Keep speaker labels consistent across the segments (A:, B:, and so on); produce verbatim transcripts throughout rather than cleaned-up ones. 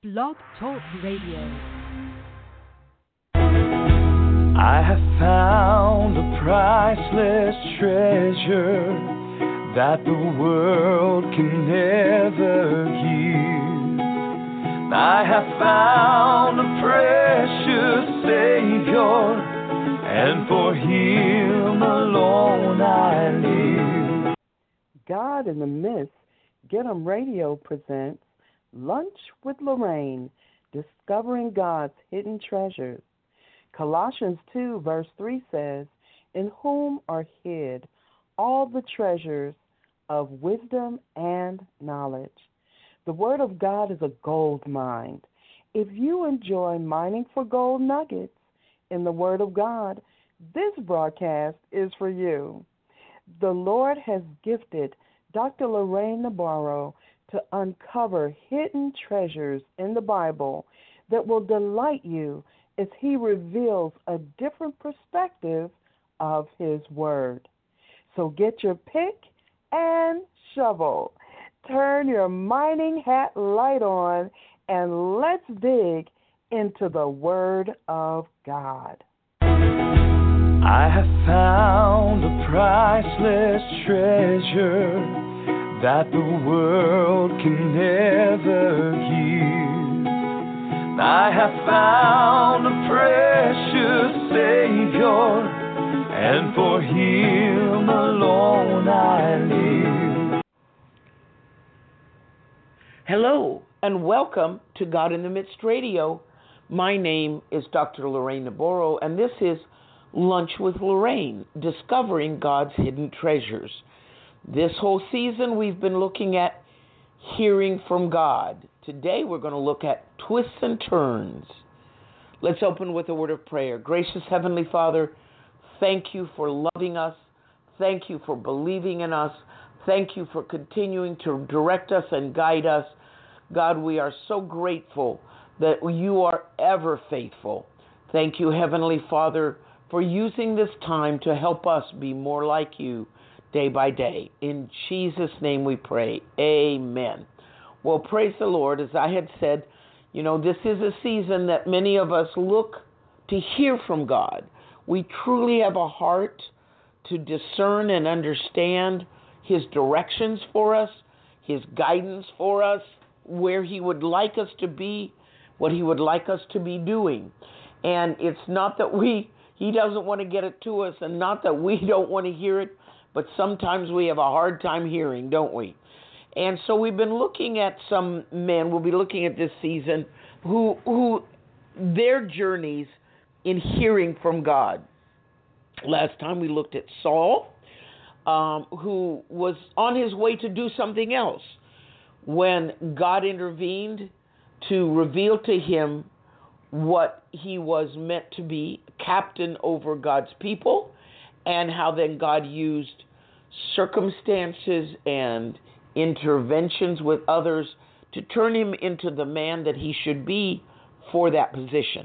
A: Blog Talk Radio.
B: I have found a priceless treasure that the world can never give. I have found a precious Savior, and for Him alone I live.
C: God in the Midst, Get 'em Radio presents Lunch with Lorraine, Discovering God's Hidden Treasures. Colossians two, verse three says, "In whom are hid all the treasures of wisdom and knowledge." The Word of God is a gold mine. If you enjoy mining for gold nuggets in the Word of God, this broadcast is for you. The Lord has gifted Doctor Lorraine Nabarro to uncover hidden treasures in the Bible that will delight you as he reveals a different perspective of his word. So get your pick and shovel. Turn your mining hat light on, and let's dig into the Word of God.
B: I have found a priceless treasure that the world can never give. I have found a precious Savior, and for Him alone I live.
D: Hello, and welcome to God in the Midst Radio. My name is Doctor Lorraine Nabarro, and this is Lunch with Lorraine, Discovering God's Hidden Treasures. This whole season we've been looking at hearing from God. Today we're going to look at twists and turns. Let's open with a word of prayer. Gracious Heavenly Father, thank you for loving us. Thank you for believing in us. Thank you for continuing to direct us and guide us. God, we are so grateful that you are ever faithful. Thank you, Heavenly Father, for using this time to help us be more like you day by day. In Jesus' name we pray. Amen. Well, praise the Lord. As I had said, you know, this is a season that many of us look to hear from God. We truly have a heart to discern and understand His directions for us, His guidance for us, where He would like us to be, what He would like us to be doing. And it's not that we, He doesn't want to get it to us, and not that we don't want to hear it, but sometimes we have a hard time hearing, don't we? And so we've been looking at some men, we'll be looking at this season, who who their journeys in hearing from God. Last time we looked at Saul, um, who was on his way to do something else when God intervened to reveal to him what he was meant to be, captain over God's people, and how then God used circumstances and interventions with others to turn him into the man that he should be for that position.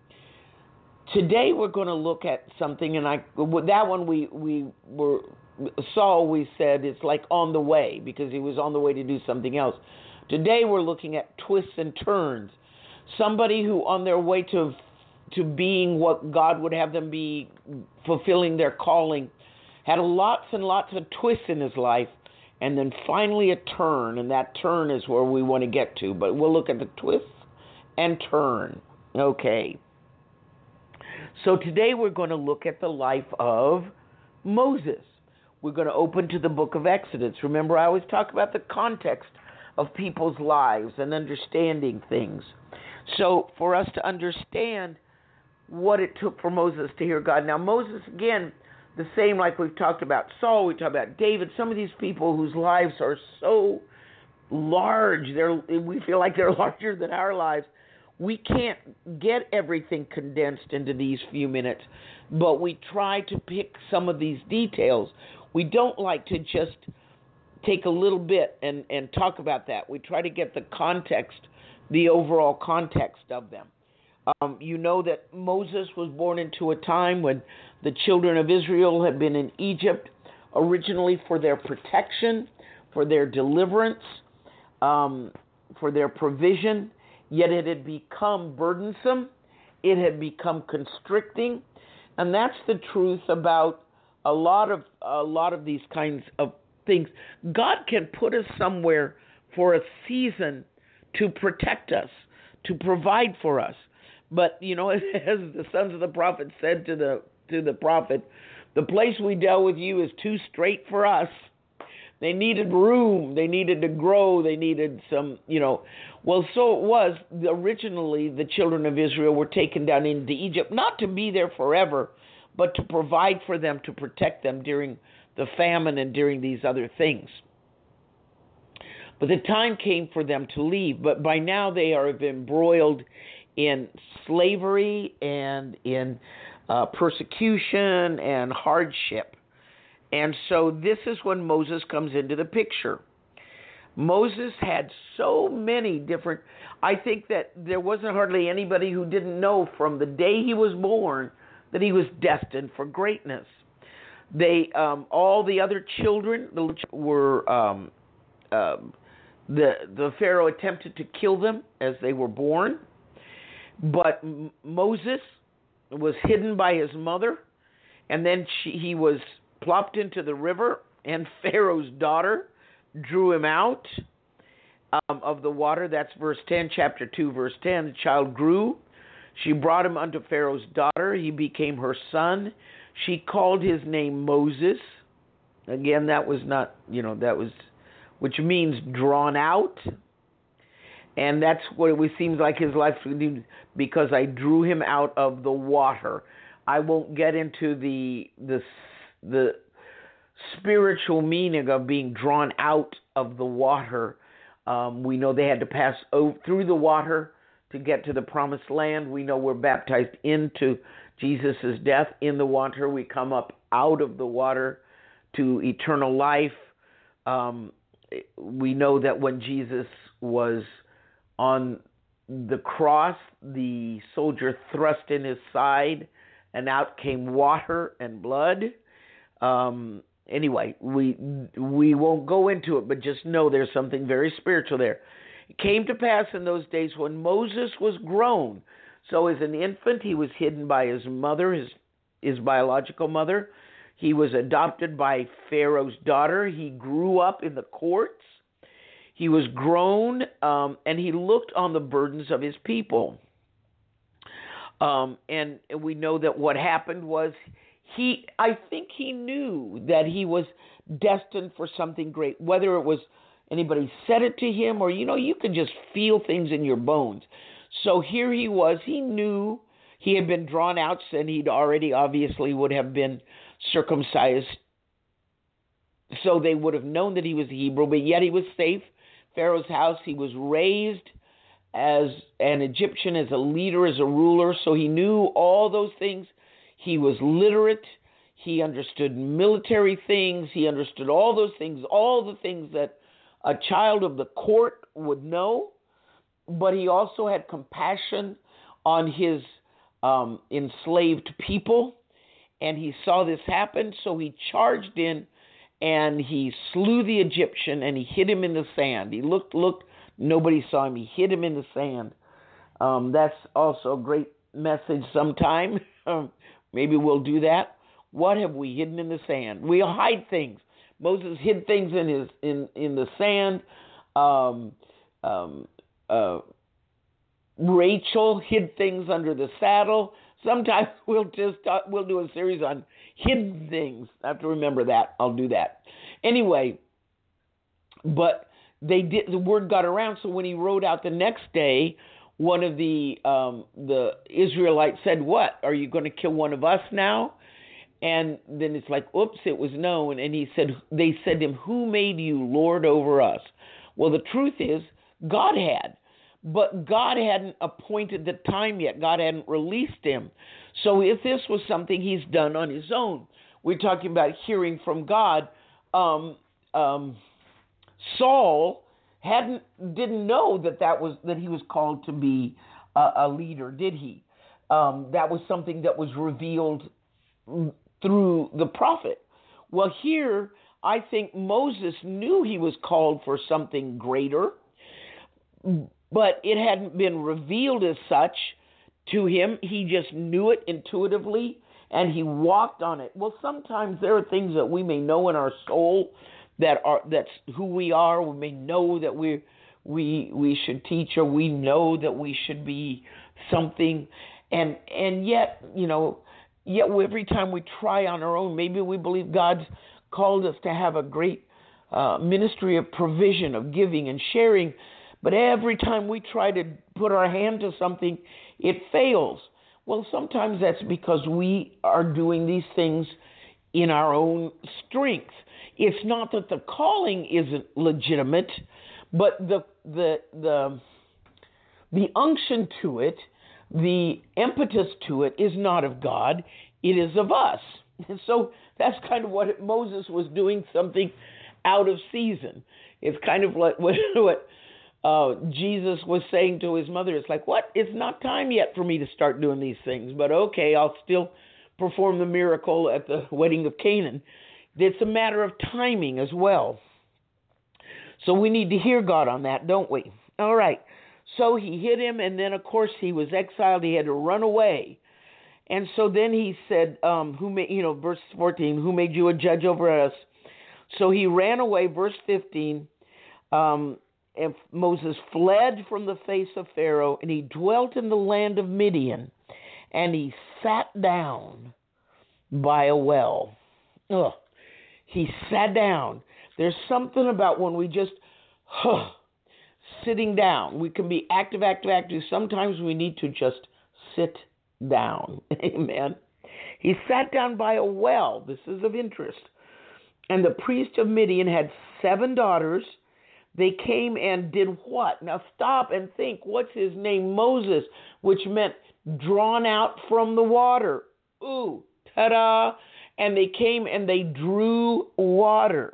D: Today we're going to look at something, and I that one we we were Saul we said it's like on the way because he was on the way to do something else. Today we're looking at twists and turns. Somebody who on their way to to being what God would have them be, fulfilling their calling, had lots and lots of twists in his life, and then finally a turn, and that turn is where we want to get to. But we'll look at the twist and turn. Okay. So today we're going to look at the life of Moses. We're going to open to the book of Exodus. Remember, I always talk about the context of people's lives and understanding things. So for us to understand what it took for Moses to hear God. Now, Moses, again, the same like we've talked about Saul, we talked about David, some of these people whose lives are so large, they're, we feel like they're larger than our lives. We can't get everything condensed into these few minutes, but we try to pick some of these details. We don't like to just take a little bit and, and talk about that. We try to get the context, the overall context of them. Um, you know that Moses was born into a time when the children of Israel had been in Egypt originally for their protection, for their deliverance, um, for their provision. yet it had become burdensome. It had become constricting. And that's the truth about a lot of a lot of these kinds of things. God can put us somewhere for a season to protect us, to provide for us. But, you know, as the sons of the prophet said to the to the prophet, the place we dealt with you is too straight for us. They needed room. They needed to grow. They needed some, you know. Well, so it was. Originally, the children of Israel were taken down into Egypt, not to be there forever, but to provide for them, to protect them during the famine and during these other things. But the time came for them to leave. But by now they are embroiled in slavery and in uh, persecution and hardship. And so this is when Moses comes into the picture. Moses had so many different, I think that there wasn't hardly anybody who didn't know from the day he was born that he was destined for greatness. They, um, all the other children were, um, uh, the the Pharaoh attempted to kill them as they were born, but M- Moses was hidden by his mother, and then she, he was plopped into the river, and Pharaoh's daughter drew him out um, of the water. That's verse ten, chapter two, verse ten. The child grew. She brought him unto Pharaoh's daughter. He became her son. She called his name Moses. Again, that was not, you know, that was, which means drawn out. And that's what it seems like his life, because I drew him out of the water. I won't get into the the the spiritual meaning of being drawn out of the water. Um, we know they had to pass over, through the water to get to the promised land. We know we're baptized into Jesus' death in the water. We come up out of the water to eternal life. Um, we know that when Jesus was on the cross, the soldier thrust in his side, and out came water and blood. Um, anyway, we we won't go into it, but just know there's something very spiritual there. It came to pass in those days when Moses was grown. So as an infant, he was hidden by his mother, his his biological mother. He was adopted by Pharaoh's daughter. He grew up in the courts. He was grown, um, and he looked on the burdens of his people. Um, and we know that what happened was he, I think he knew that he was destined for something great, whether it was anybody said it to him or, you know, you can just feel things in your bones. So here he was. He knew he had been drawn out, and he'd already obviously would have been circumcised. So they would have known that he was a Hebrew, but yet he was safe. Pharaoh's house, he was raised as an Egyptian, as a leader, as a ruler, so he knew all those things. He was literate. He understood military things. He understood all those things, all the things that a child of the court would know. But he also had compassion on his um, enslaved people, and he saw this happen, so he charged in, and he slew the Egyptian, and he hid him in the sand. He looked, looked, nobody saw him. He hid him in the sand. Um, that's also a great message sometime. Maybe we'll do that. What have we hidden in the sand? We hide things. Moses hid things in his in, in the sand. Um, um, uh, Rachel hid things under the saddle. Sometimes we'll just talk, we'll do a series on hidden things. I have to remember that. I'll do that. Anyway, but they did. The word got around. So when he rode out the next day, one of the um, the Israelites said, "What? Are you going to kill one of us now?" And then it's like, "Oops!" It was known. And he said, "They said to him, 'Who made you Lord over us?'" Well, the truth is, God had. But God hadn't appointed the time yet. God hadn't released him. So if this was something he's done on his own, we're talking about hearing from God. Um, um, Saul hadn't didn't know that that was that he was called to be a, a leader, did he? Um, that was something that was revealed through the prophet. Well, here I think Moses knew he was called for something greater. but it hadn't been revealed as such to him. He just knew it intuitively, and he walked on it. Well, sometimes there are things that we may know in our soul that are that's who we are. We may know that we we we should teach, or we know that we should be something, and and yet, you know, yet every time we try on our own, maybe we believe God's called us to have a great uh, ministry of provision, of giving and sharing, but every time we try to put our hand to something, it fails. Well, sometimes that's because we are doing these things in our own strength. It's not that the calling isn't legitimate, but the the the the unction to it, the impetus to it is not of God, it is of us. And so that's kind of what Moses was doing, something out of season. It's kind of like what, what uh, Jesus was saying to his mother. It's like, what? It's not time yet for me to start doing these things, but okay, I'll still perform the miracle at the wedding of Canaan. It's a matter of timing as well. So we need to hear God on that, don't we? All right. So he hit him, and then, of course, he was exiled. He had to run away. And so then he said, um, "Who made, you know, verse fourteen, who made you a judge over us?" So he ran away, verse fifteen, um, and Moses fled from the face of Pharaoh, and he dwelt in the land of Midian, and he sat down by a well. Ugh. He sat down. There's something about when we just, huh, sitting down. We can be active, active, active. Sometimes we need to just sit down. Amen. He sat down by a well. This is of interest. And the priest of Midian had seven daughters. They came and did what? Now stop and think. What's his name? Moses, which meant drawn out from the water. Ooh, ta-da. And they came and they drew water.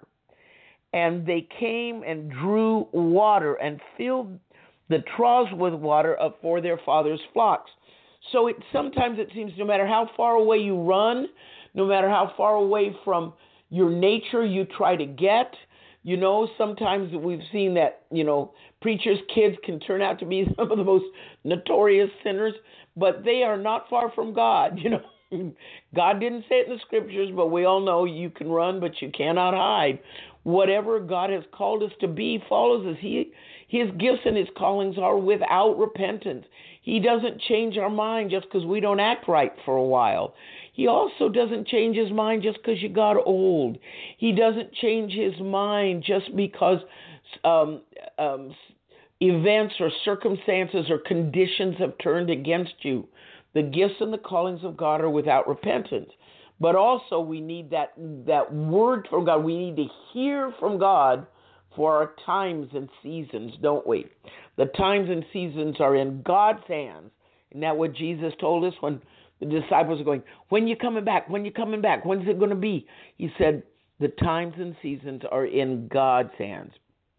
D: And they came and drew water and filled the troughs with water for their father's flocks. So it sometimes it seems no matter how far away you run, no matter how far away from your nature you try to get, you know, sometimes we've seen that, you know, preachers' kids can turn out to be some of the most notorious sinners, but they are not far from God, you know. God didn't say it in the scriptures, but we all know you can run, but you cannot hide. Whatever God has called us to be follows us. He, his gifts and his callings are without repentance. He doesn't change our mind just because we don't act right for a while. He also doesn't change his mind just because you got old. He doesn't change his mind just because um, um, events or circumstances or conditions have turned against you. The gifts and the callings of God are without repentance. But also we need that that word from God. We need to hear from God for our times and seasons, don't we? The times and seasons are in God's hands. Isn't that what Jesus told us when the disciples are going, when you coming back? When you coming back? When's it going to be? He said, the times and seasons are in God's hands.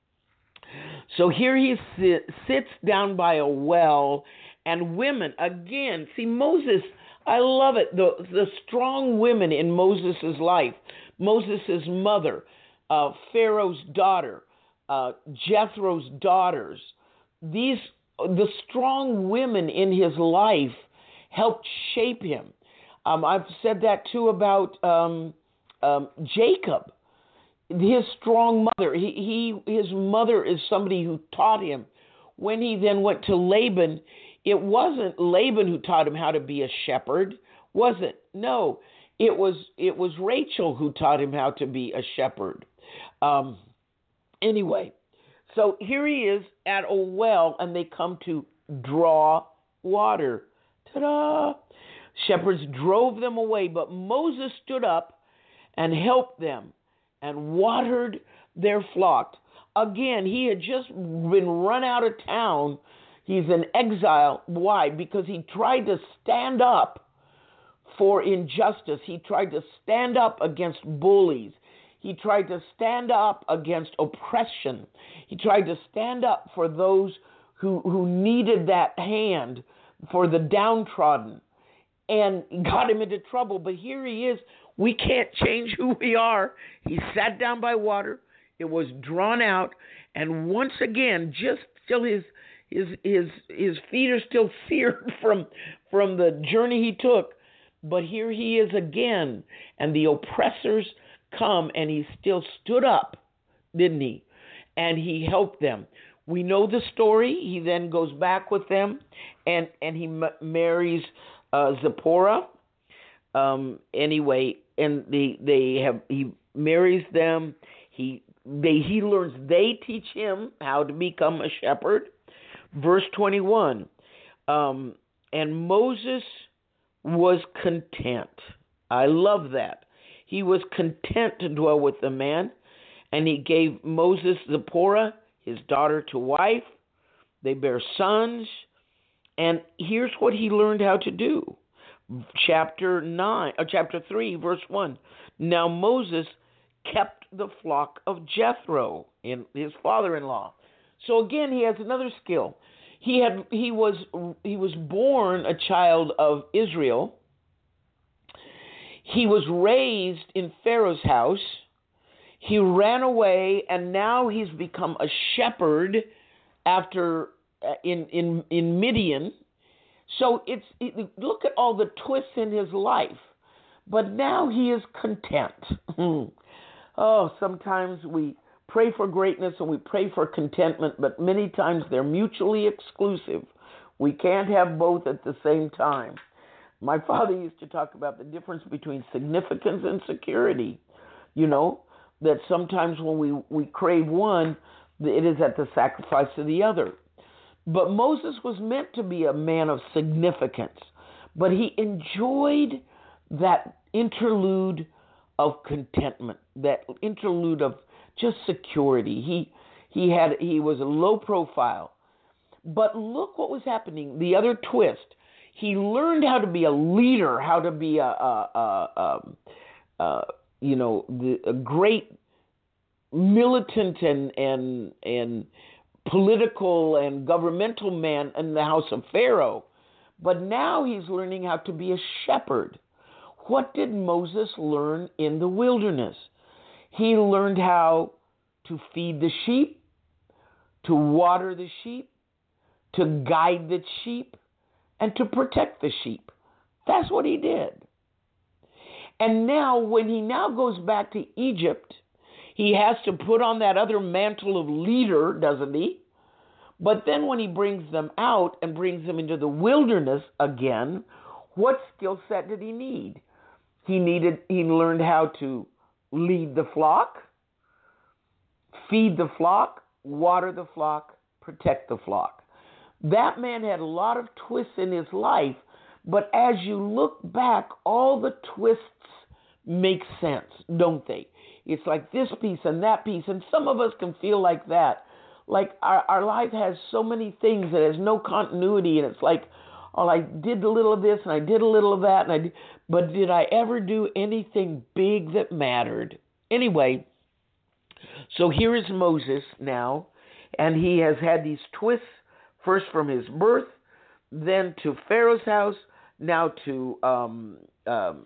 D: So here he sit, sits down by a well, and women, again, see Moses, I love it, the, the strong women in Moses' life, Moses' mother, uh, Pharaoh's daughter, uh, Jethro's daughters, these the strong women in his life helped shape him. Um, I've said that too about um, um, Jacob, his strong mother. He, he his mother is somebody who taught him. When he then went to Laban, it wasn't Laban who taught him how to be a shepherd, was it? No, it was it was Rachel who taught him how to be a shepherd. Um, anyway, so here he is at a well, and they come to draw water. Ta-da! Shepherds drove them away, but Moses stood up and helped them and watered their flock. Again, he had just been run out of town. He's in exile. Why? Because he tried to stand up for injustice. He tried to stand up against bullies. He tried to stand up against oppression. He tried to stand up for those who, who needed that hand, for the downtrodden, and got him into trouble. But here he is. We can't change who we are. He sat down by water. It was drawn out. And once again, just till his his his his feet are still seared from from the journey he took. But here he is again, and the oppressors come, and he still stood up, didn't he? And he helped them. We know the story. He then goes back with them, and, and he m- marries uh, Zipporah. Um, anyway, and they they have he marries them. He they he learns. They teach him how to become a shepherd. Verse twenty-one, um, and Moses was content. I love that. He was content to dwell with the man, and he gave Moses Zipporah, his daughter, to wife. They bear sons, and here's what he learned how to do. Chapter nine, or chapter three, verse one. Now Moses kept the flock of Jethro, in his father-in-law. So again, he has another skill. He had he was he was born a child of Israel. He was raised in Pharaoh's house. He ran away, and now he's become a shepherd after uh, in in in Midian. So it's it, look at all the twists in his life, but now he is content. Oh, sometimes we pray for greatness and we pray for contentment, but many times they're mutually exclusive. We can't have both at the same time. My father used to talk about the difference between significance and security. You know, that sometimes when we, we crave one, it is at the sacrifice of the other. But Moses was meant to be a man of significance, but he enjoyed that interlude of contentment, that interlude of just security. He he had he was a low profile. But look what was happening. The other twist. He learned how to be a leader, how to be a, a, a, a, a you know the, a great militant and and and political and governmental man in the house of Pharaoh. But now he's learning how to be a shepherd. What did Moses learn in the wilderness? He learned how to feed the sheep, to water the sheep, to guide the sheep, and to protect the sheep. That's what he did. And now, when he now goes back to Egypt, he has to put on that other mantle of leader, doesn't he? But then when he brings them out and brings them into the wilderness again, what skill set did he need? He needed, he learned how to lead the flock, feed the flock, water the flock, protect the flock. That man had a lot of twists in his life, but as you look back, all the twists make sense, don't they? It's like this piece and that piece, and some of us can feel like that. Like our, our life has so many things that has no continuity, and it's like, oh, I did a little of this and I did a little of that, and I did, but did I ever do anything big that mattered? Anyway, so here is Moses now, and he has had these twists, first from his birth, then to Pharaoh's house, now to um, um,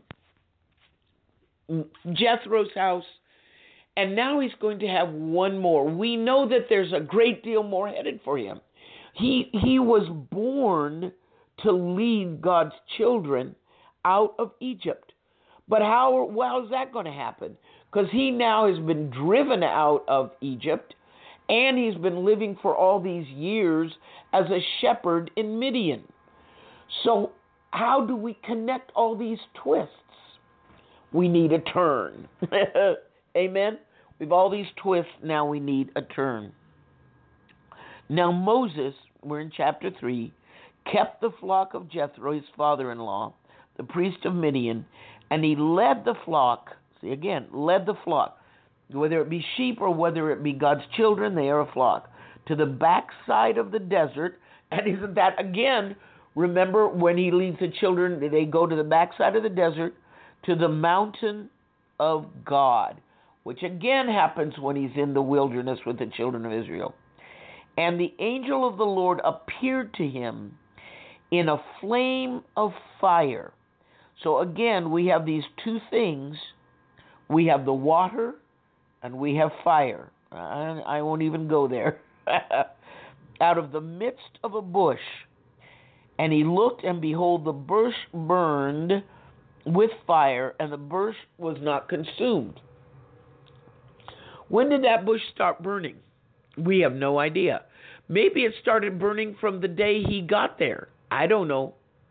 D: Jethro's house, and now he's going to have one more. We know that there's a great deal more headed for him. He he was born to lead God's children out of Egypt. But how well is that going to happen? Because he now has been driven out of Egypt, and he's been living for all these years as a shepherd in Midian. So how do we connect all these twists? We need a turn. Amen? We have all these twists, now we need a turn. Now Moses, we're in chapter three, kept the flock of Jethro, his father-in-law, the priest of Midian, and he led the flock, see again, led the flock, whether it be sheep or whether it be God's children, they are a flock, to the backside of the desert. And isn't that, again, remember when he leads the children, they go to the backside of the desert, to the mountain of God, which again happens when he's in the wilderness with the children of Israel. And the angel of the Lord appeared to him in a flame of fire. So again, we have these two things. We have the water and we have fire. I, I won't even go there. out of the midst of a bush. And he looked, and behold, the bush burned with fire, and the bush was not consumed. When did that bush start burning? We have no idea. Maybe it started burning from the day he got there. I don't know.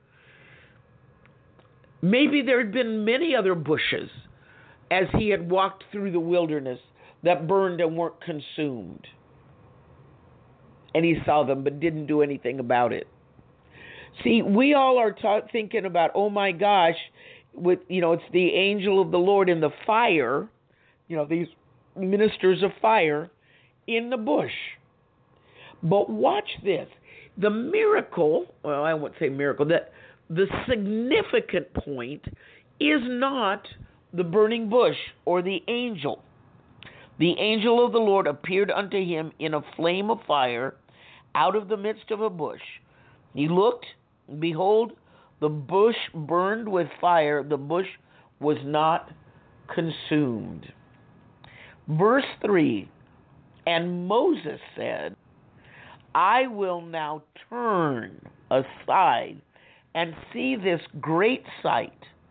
D: Maybe there had been many other bushes as he had walked through the wilderness that burned and weren't consumed. And he saw them but didn't do anything about it. See, we all are ta- thinking about, oh my gosh, with you know, it's the angel of the Lord in the fire, you know, these ministers of fire in the bush. But watch this. The miracle, well, I won't say miracle, that the significant point is not the burning bush or the angel. The angel of the Lord appeared unto him in a flame of fire out of the midst of a bush. He looked, and behold, the bush burned with fire. The bush was not consumed. Verse three, and Moses said, I will now turn aside and see this great sight,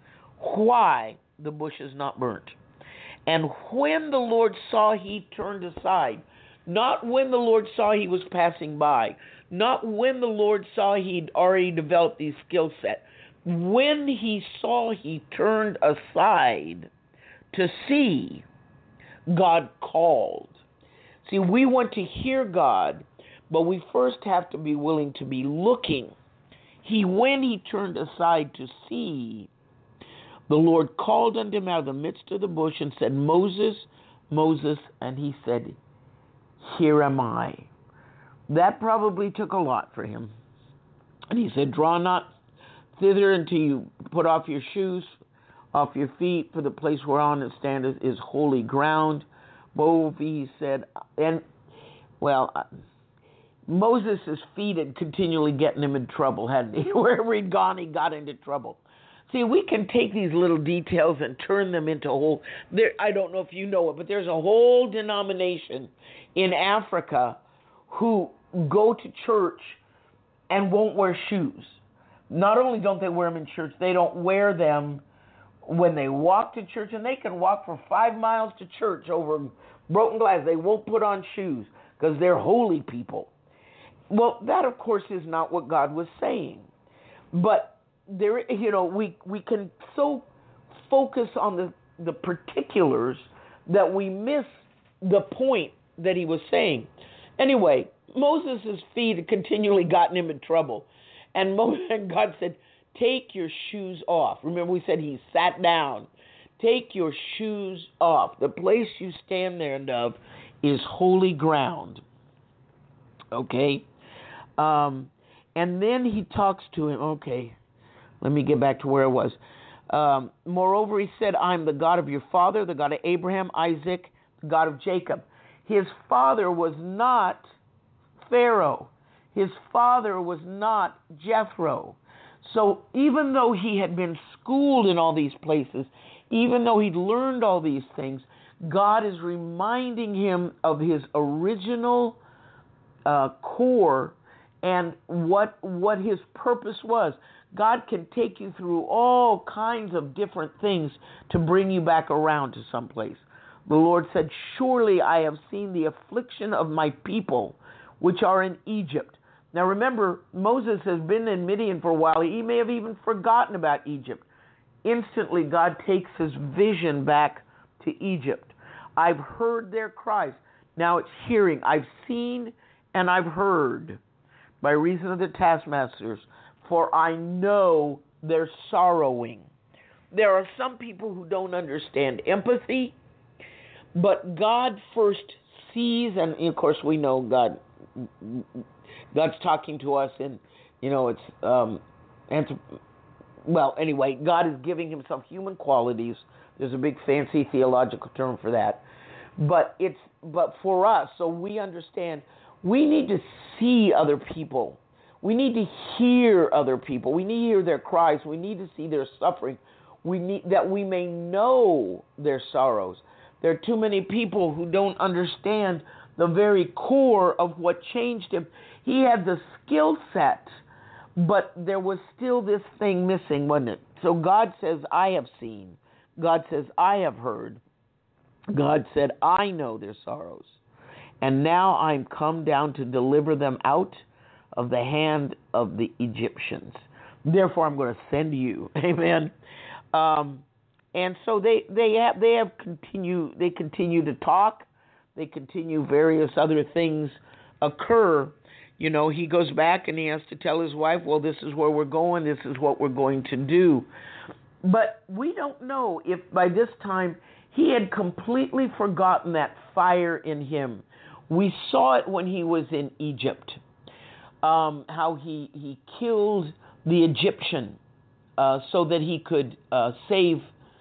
D: why the bush is not burnt. And when the Lord saw he turned aside, not when the Lord saw he was passing by, not when the Lord saw he'd already developed these skill set, when he saw he turned aside to see, God called. See, we want to hear God, but we first have to be willing to be looking. He, when he turned aside to see, the Lord called unto him out of the midst of the bush and said, Moses, Moses, and he said, here am I. That probably took a lot for him. And he said, draw not thither until you put off your shoes, off your feet, for the place whereon it standeth is holy ground. Both, he said, and, well, Moses' feet had continually getting him in trouble, hadn't he? Wherever he'd gone, he got into trouble. See, we can take these little details and turn them into a whole, there, I don't know if you know it, but there's a whole denomination in Africa who go to church and won't wear shoes. Not only don't they wear them in church, they don't wear them when they walk to church, and they can walk for five miles to church over broken glass. They won't put on shoes because they're holy people. Well, that, of course, is not what God was saying. But there, you know, we we can so focus on the, the particulars that we miss the point that he was saying. Anyway, Moses' feet had continually gotten him in trouble. And God said, take your shoes off. Remember, we said he sat down. Take your shoes off. The place you stand there and of is holy ground. Okay? Um, and then he talks to him. Okay, let me get back to where I was. Um, Moreover, he said, I'm the God of your father, the God of Abraham, Isaac, the God of Jacob. His father was not Pharaoh. His father was not Jethro. So even though he had been schooled in all these places, even though he'd learned all these things, God is reminding him of his original uh, core and what what his purpose was. God can take you through all kinds of different things to bring you back around to someplace. The Lord said, surely I have seen the affliction of my people, which are in Egypt. Now remember, Moses has been in Midian for a while. He may have even forgotten about Egypt. Instantly, God takes his vision back to Egypt. I've heard their cries. Now it's hearing. I've seen and I've heard by reason of the taskmasters, for I know they're sorrowing. There are some people who don't understand empathy, but God first sees, and of course we know God. God's talking to us, and you know it's um, anthrop- well. Anyway, God is giving himself human qualities. There's a big fancy theological term for that, but it's but for us, so we understand. We need to see other people. We need to hear other people. We need to hear their cries. We need to see their suffering. We need that we may know their sorrows. There are too many people who don't understand the very core of what changed him. He had the skill set, but there was still this thing missing, wasn't it? So God says, I have seen. God says, I have heard. God said, I know their sorrows. And now I'm come down to deliver them out of the hand of the Egyptians. Therefore, I'm going to send you. Amen. Um, and so they they have they have continue they continue to talk. They continue various other things occur. You know, he goes back and he has to tell his wife, well, this is where we're going. This is what we're going to do. But we don't know if by this time he had completely forgotten that fire in him. We saw it when he was in Egypt, um, how he, he killed the Egyptian uh, so that he could uh, save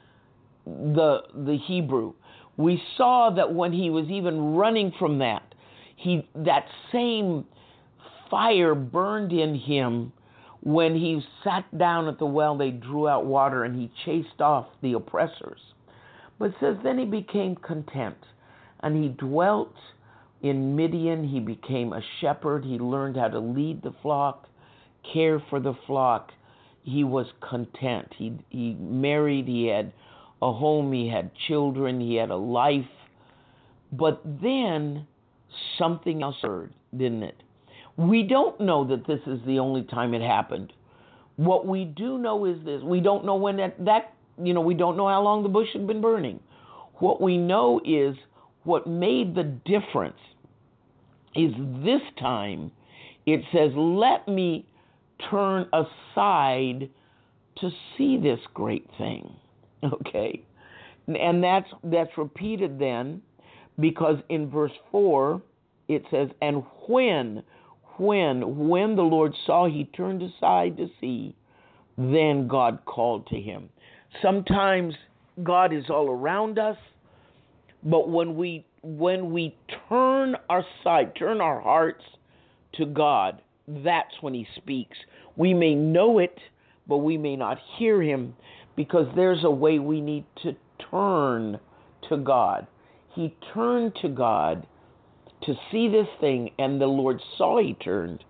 D: the the Hebrew. We saw that when he was even running from that, he that same fire burned in him. When he sat down at the well, they drew out water and he chased off the oppressors. But it says, then he became content and he dwelt in Midian. He became a shepherd. He learned how to lead the flock, care for the flock. He was content. He, he married. He had a home. He had children. He had a life. But then something else occurred, didn't it? We don't know that this is the only time it happened. What we do know is this. We don't know when that, that, you know, we don't know how long the bush had been burning. What we know is what made the difference is this time it says, let me turn aside to see this great thing. Okay? And that's that's repeated then because in verse four it says, and when When, when the Lord saw he turned aside to see, then God called to him. Sometimes God is all around us, but when we when we turn our side, turn our hearts to God, that's when he speaks. We may know it, but we may not hear him because there's a way we need to turn to God. He turned to God to see this thing, and the Lord saw he turned,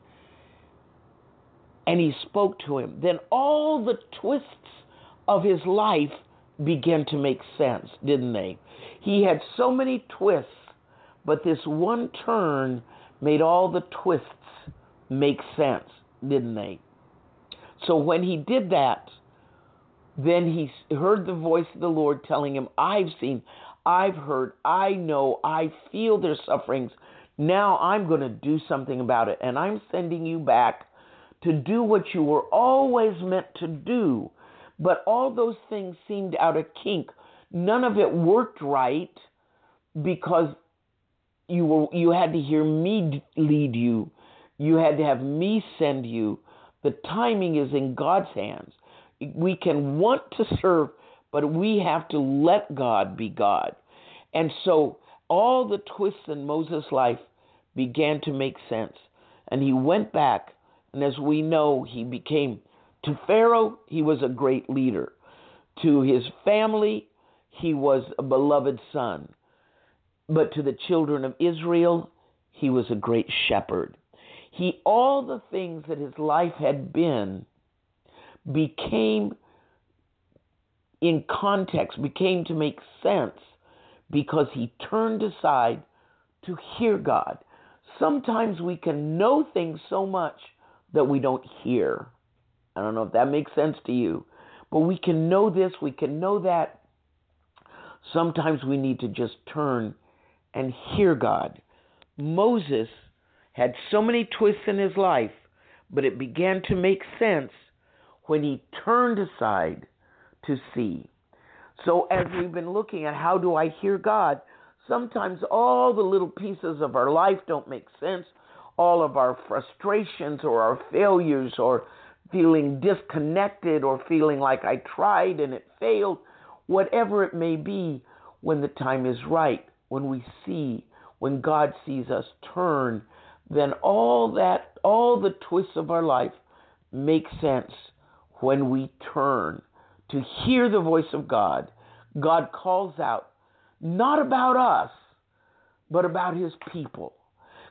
D: and he spoke to him. Then all the twists of his life began to make sense, didn't they? He had so many twists, but this one turn made all the twists make sense, didn't they? So when he did that, then he heard the voice of the Lord telling him, I've seen, I've heard, I know, I feel their sufferings. Now I'm going to do something about it, and I'm sending you back to do what you were always meant to do. But all those things seemed out of kink. None of it worked right because you were you had to hear me lead you. You had to have me send you. The timing is in God's hands. We can want to serve, but we have to let God be God. And so all the twists in Moses' life began to make sense. And he went back, and as we know, he became, to Pharaoh, he was a great leader. To his family, he was a beloved son. But to the children of Israel, he was a great shepherd. He, all the things that his life had been became in context, became to make sense because he turned aside to hear God. Sometimes we can know things so much that we don't hear. I don't know if that makes sense to you, but we can know this, we can know that. Sometimes we need to just turn and hear God. Moses had so many twists in his life, but it began to make sense when he turned aside to see. So as we've been looking at how do I hear God, sometimes all the little pieces of our life don't make sense. All of our frustrations or our failures or feeling disconnected or feeling like I tried and it failed, whatever it may be, when the time is right, when we see, when God sees us turn, then all that, all the twists of our life make sense when we turn to hear the voice of God. God calls out, not about us, but about his people.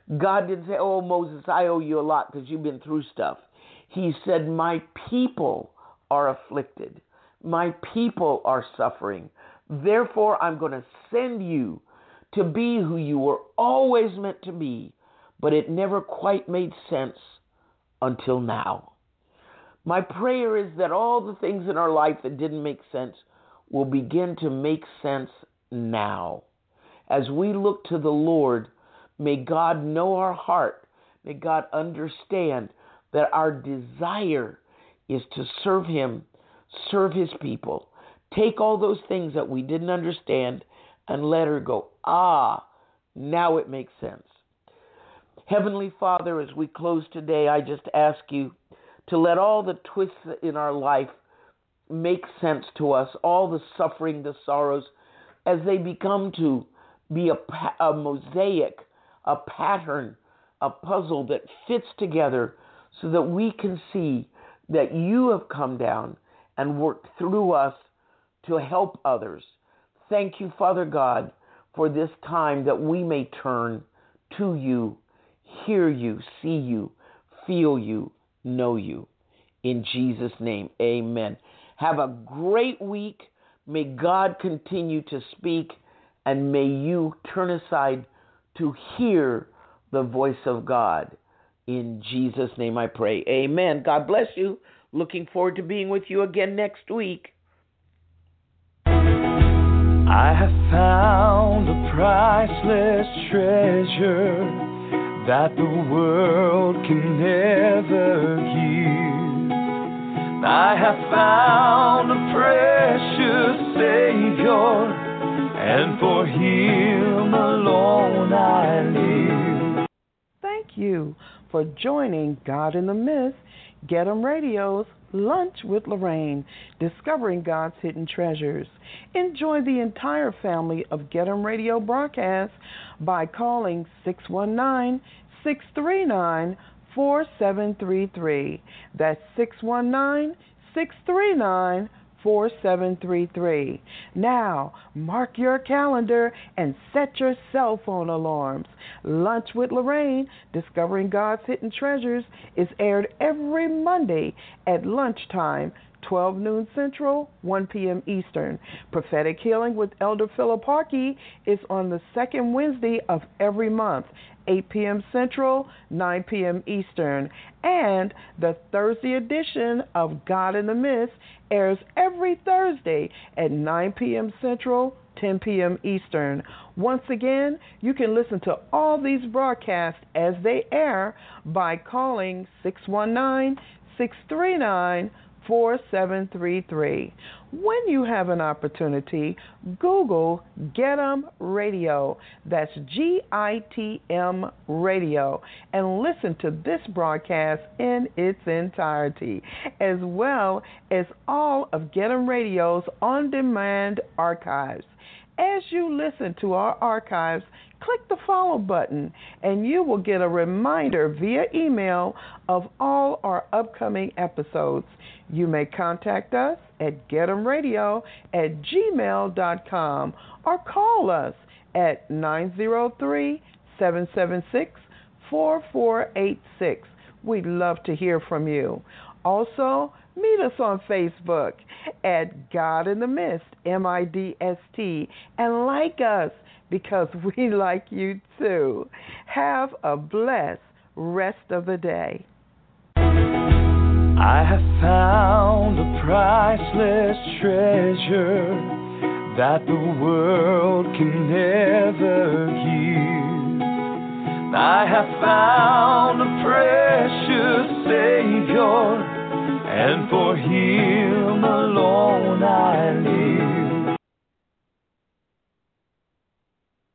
D: God didn't say, oh, Moses, I owe you a lot because you've been through stuff. He said, my people are afflicted. My people are suffering. Therefore, I'm going to send you to be who you were always meant to be, but it never quite made sense until now. My prayer is that all the things in our life that didn't make sense will begin to make sense now. As we look to the Lord, may God know our heart. May God understand that our desire is to serve Him, serve His people. Take all those things that we didn't understand and let her go. Ah, now it makes sense. Heavenly Father, as we close today, I just ask you to let all the twists in our life make sense to us, all the suffering, the sorrows, as they become to be a, a mosaic, a pattern, a puzzle that fits together so that we can see that you have come down and worked through us to help others. Thank you, Father God, for this time that we may turn to you, hear you, see you, feel you, know you. In Jesus' name, amen. Have a great week. May God continue to speak, and may you turn aside to hear the voice of God. In Jesus' name I pray. Amen. God bless you. Looking forward to being with you again next week.
B: I have found a priceless treasure that the world can never give. I have found a precious Savior, and for Him alone I live.
C: Thank you for joining God in the Midst, Get 'em Radio's Lunch with Lorraine, discovering God's hidden treasures. Enjoy the entire family of Get 'em Radio broadcasts by calling six one nine, six three nine, four seven three three. That's six one nine, six three nine, four seven three three. Now, mark your calendar and set your cell phone alarms. Lunch with Lorraine, Discovering God's Hidden Treasures, is aired every Monday at lunchtime, twelve noon Central, one p.m. Eastern. Prophetic Healing with Elder Philip Harkey is on the second Wednesday of every month, eight p.m. Central, nine p.m. Eastern. And the Thursday edition of God in the Midst airs every Thursday at nine p.m. Central, ten p.m. Eastern. Once again, you can listen to all these broadcasts as they air by calling six one nine, six three nine, four seven three three. When you have an opportunity, Google Get 'em Radio. That's G I T M Radio. And listen to this broadcast in its entirety, as well as all of Get 'em Radio's on-demand archives. As you listen to our archives, click the follow button, and you will get a reminder via email of all our upcoming episodes. You may contact us at getemradio at gmail dot com or call us at nine zero three, seven seven six, four four eight six. We'd love to hear from you. Also, meet us on Facebook at God in the Midst, M I D S T, and like us because we like you too. Have a blessed rest of the day.
B: I have found a priceless treasure that the world can never give. I have found a precious Savior, and for Him